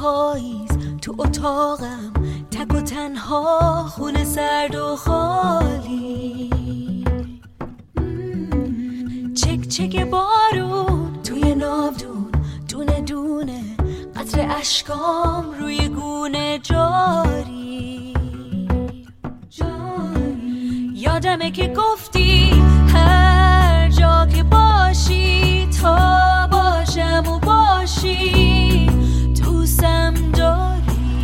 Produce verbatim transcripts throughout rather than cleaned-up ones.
پاییز تو اتاقم تک و تنها، خونه سرد و خالی، چک چک بارون توی ناودون، دونه دونه قطر اشکام روی گونه جاری. یادمه که گفتی هر جا که باشی تا باشم و باشی دوستم داری.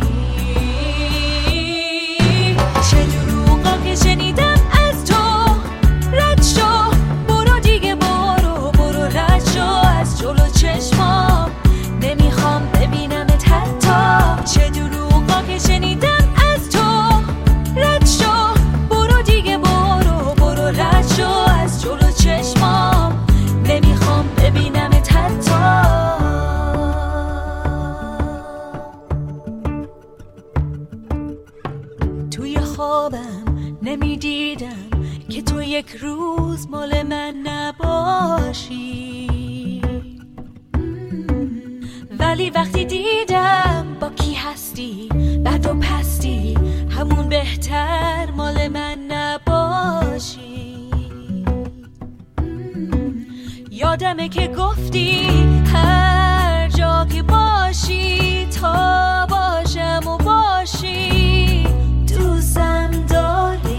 چه دروغا که شنیدم از تو، رد شو برو دیگه، برو برو رد شو از جلو چشمام، نمیخوام ببینمت حتی. چه دروغا که شنیدم از تو، رد شو برو دیگه، برو برو رد شو از جلو چشمام، نمیخوام ببینمت حتی. توی خوابم نمیدیدم که تو یک روز مال من نباشی، ولی وقتی دیدم با کی هستی، بد و پستی، همون بهتر مال من نباشی. یادمه که گفتی هر جا که باشی تا باشم و باشی دوستم داری.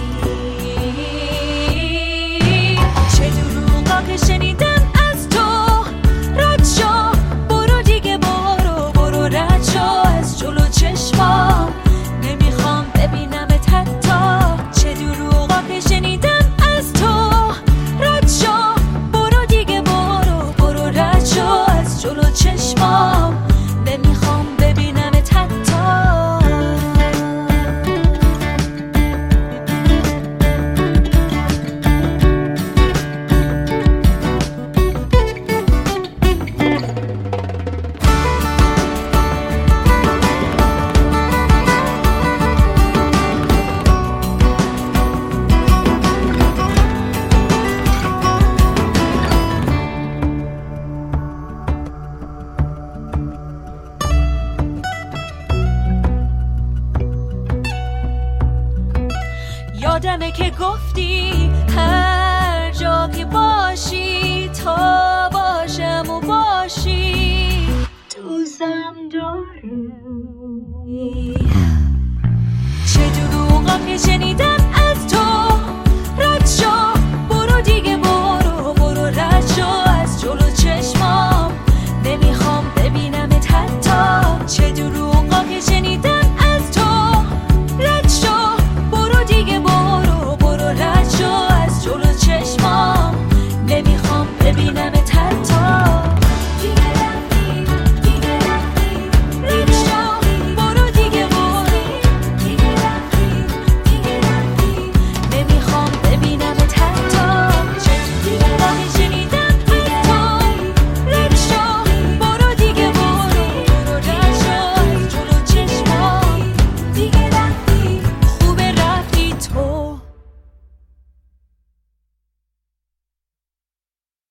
چه دروغا که شنیدم از تو، رد شو برو دیگه، برو برو رد شو از جلو چشمام، نمیخوام ببینمت حتی. چه دروغا که شنیدم از تو، رد شو برو دیگه، برو برو رد شو از جلو چشمام، نمیخوام ببینمت حتی. یادمه که گفتی هر جا که باشی تا باشم و باشی دوستم داری. چه دروغا که شنیدم